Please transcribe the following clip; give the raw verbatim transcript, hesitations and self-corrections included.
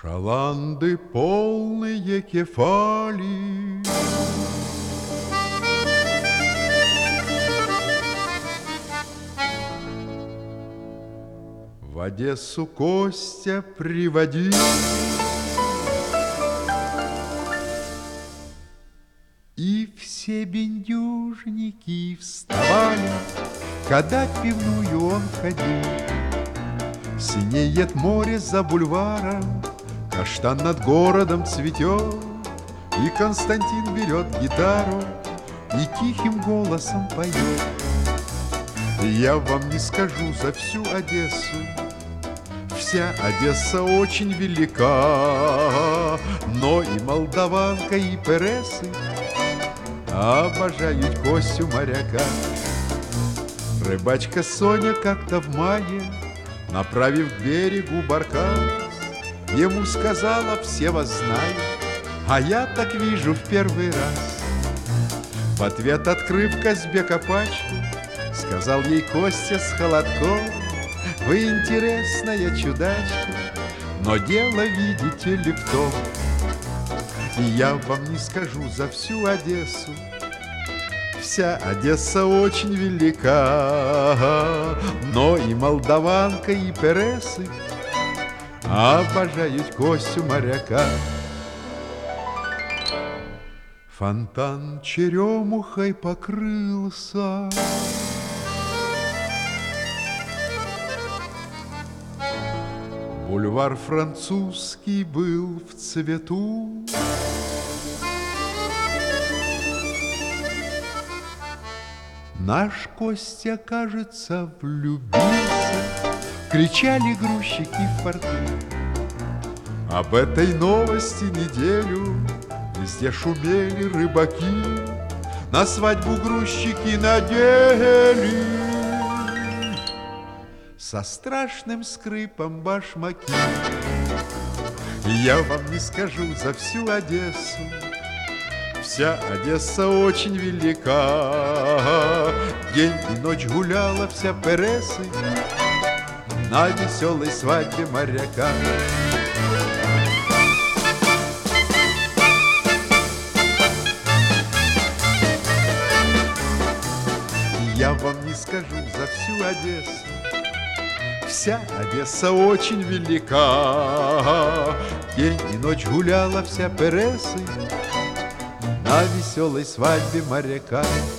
Шаланды полные кефали, в Одессу Костя приводил. И все бендюжники вставали, когда в пивную он ходил. Синеет море за бульваром, каштан над городом цветет, и Константин берет гитару и тихим голосом поет. Я вам не скажу за всю Одессу, вся Одесса очень велика, но и молдаванка, и пересы обожают Костю моряка. Рыбачка Соня как-то в мае, направив к берегу баркас, ему сказала: все вас знают, а я так вижу в первый раз. В ответ, открыв Казбека пачку, сказал ей Костя с холодком: вы интересная чудачка, но дело, видите ли, в том, я вам не скажу за всю Одессу, вся Одесса очень велика, но и молдаванка, и пересы обожают Костю моряка. Фонтан черемухой покрылся, бульвар французский был в цвету. Наш Костя, кажется, влюбился, кричали грузчики в порту. Об этой новости неделю везде шумели рыбаки, на свадьбу грузчики надели со страшным скрипом башмаки. Я вам не скажу за всю Одессу, вся Одесса очень велика, день и ночь гуляла вся пересы на веселой свадьбе моряка. Я вам не скажу за всю Одессу, вся Одесса очень велика, день и ночь гуляла вся пересы на веселой свадьбе моряка.